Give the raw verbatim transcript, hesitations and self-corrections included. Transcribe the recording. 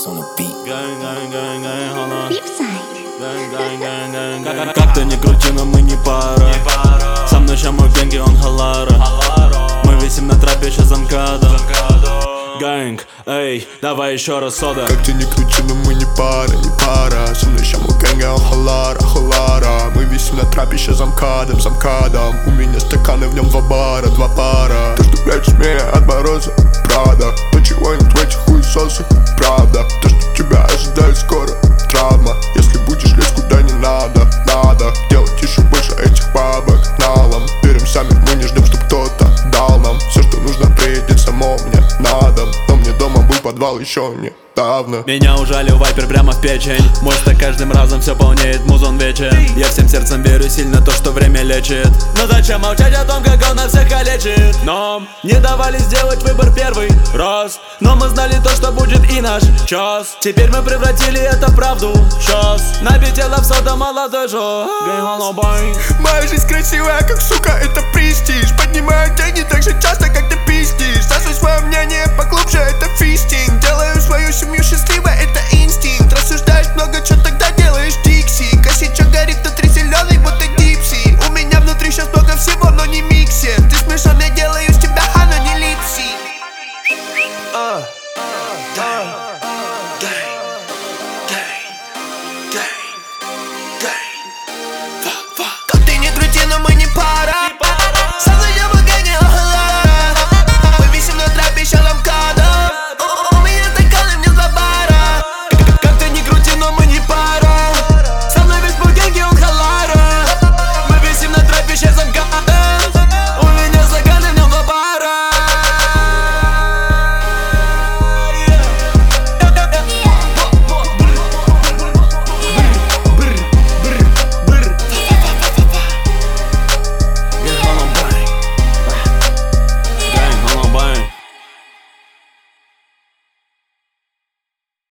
X on the beat. Gang, gang, gang, gang, hold on. Flipside. Gang, gang, gang, gang, gang. Как ты не крути, но мы не пара. Со мной ща мой гэнги, он халара. Мы висим на трапе, ща замкада. Гэнг, эй, давай еще раз сода. Как ты не крути, но мы не пара, не пара. Со мной ща мой гэнги, он халара, халара. Мы висим на трапе, ща замкадом, замкадом. У меня стаканы, в нем два бара, два пара. То, что прячешь меня от мороза, правда. То, чего нет в этих хуесосах, правда. То, что тебя ожидает скоро, травма. Если будешь лезть куда не надо, надо делать еще больше этих бабок налом. Верим сами, мы не ждем, чтоб кто-то дал нам. Все, что нужно, приедет само мне на дом. Но мне дома был подвал еще недавно. Меня ужалил вайпер прямо в печень. Может, так каждым разом все полнеет, музон вечен. Я всем сердцем верю сильно то, что время лечит. Но зачем молчать о том, как он нас всех калечит? Нам не давали сделать выбор первый раз, но мы знали то, что будет и наш час. Теперь мы превратили это в правду. Сейчас набитела в сода молодой жо. Моя жизнь красивая, как сука, это престиж. Поднимаю деньги так же часто, как ты пиздишь. Слушай свое мнение поглубже, это фистинг. Делаю